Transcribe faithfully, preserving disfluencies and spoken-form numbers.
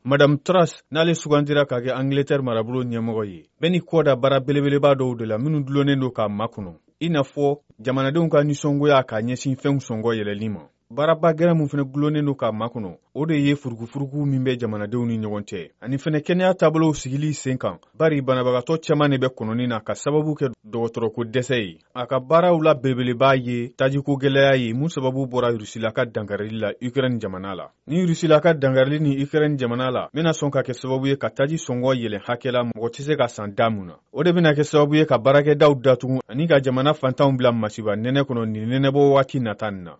Madame Truss n'ale sugandira k'a kɛ Angleterre marabolo ɲɛmɔgɔ ye. Bɛɛ ni kɔ da baara belebeleba dɔw de la minnu dulonnen don k'a makɔnɔ. I n'a fɔ jamanadenw ka nisɔngoya k'a ɲɛsin fɛnw sɔngɔ yɛlɛli ma. Baaraba gɛrɛ mun fana gulonnen don k'a makɔnɔ, o de ye furugufurugu min bɛ jamanadenw ni ɲɔgɔn cɛ. Ani fɛnɛ kɛnɛya taabolow sigili sen kan, bari banabagatɔ cɛman de bɛ kɔnɔni na ka sababu kɛ dɔgɔtɔrɔko dɛsɛ ye. A ka baaraw la belebeleba ye tajiko gɛlɛya ye mun sababu bɔra Rusila ka dankarili la Ukraine jamana la. Ni Rusila ka dankarili ni Ukraine jamana la bɛna sɔn ka kɛ sababu ye ka taji sɔngɔ yɛlɛn hakɛ la mɔgɔ tɛ se ka san da mun na. O de bɛna kɛ sababu ye ka baarakɛdaw datugu ani ka jamana fantanw bila masiba nɛnɛ kɔnɔ ni nɛnɛbɔ waati nata nin na.